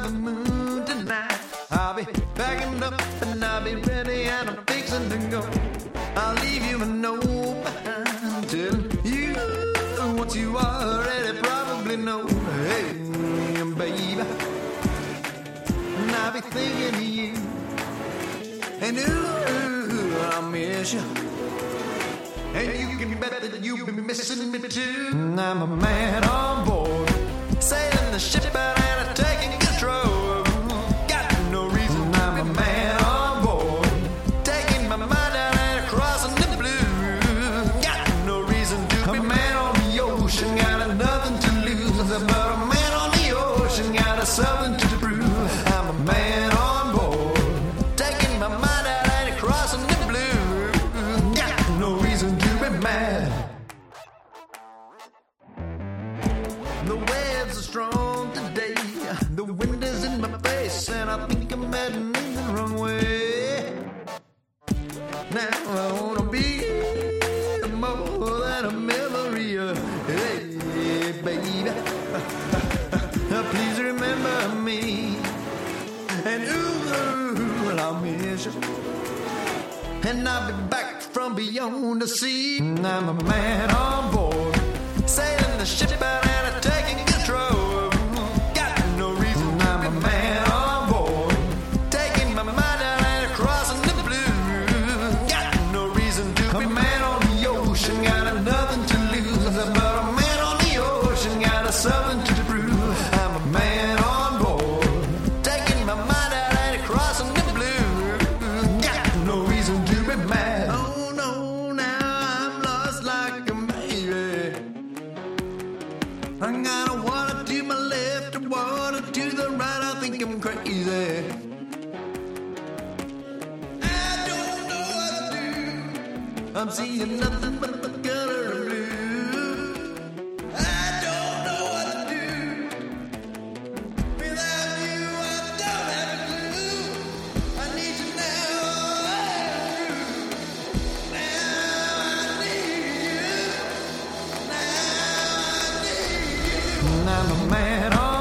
the moon tonight. I'll be packing up and I'll be ready and I'm fixing to go. I'll leave you a note behind telling you what you already probably know. Hey, baby, and I'll be thinking of you. And ooh, I'll miss you. And you can bet that you'll be missing me too. I'm a man on board, sailing the ship out and taking control. Got no reason. I'm a man on board, taking my mind out and crossing the blue. Got no reason to be. A man on the ocean, got nothing to lose. But a man on the ocean, got something to prove. I'm a man on board, taking my mind out and crossing the blue. Got no reason to be mad. The waves are strong today. The wind is in my face, and I think I'm heading in the wrong way. Now I wanna be more than a memory. Hey, baby, please remember me. And ooh, I'll miss you. And I'll be back from beyond the sea. I'm a man on board, sailing the ship out and taking control. Got no reason. I'm a man on board, taking my mind out and crossing the blue. Got no reason to be. A man on the ocean, got nothing to lose. But a man on the ocean, got something to prove. I'm a man on board, taking my mind out and crossing the blue. Got no reason to be mad. Oh no, now I'm lost like a baby. I got a water to my left, a water to the right. I think I'm crazy. I don't know what to do. I'm seeing nothing but the color of blue. I don't know what to do. Without you, I don't have a clue. I need you now. Now I need you. Now I need you. I'm a man on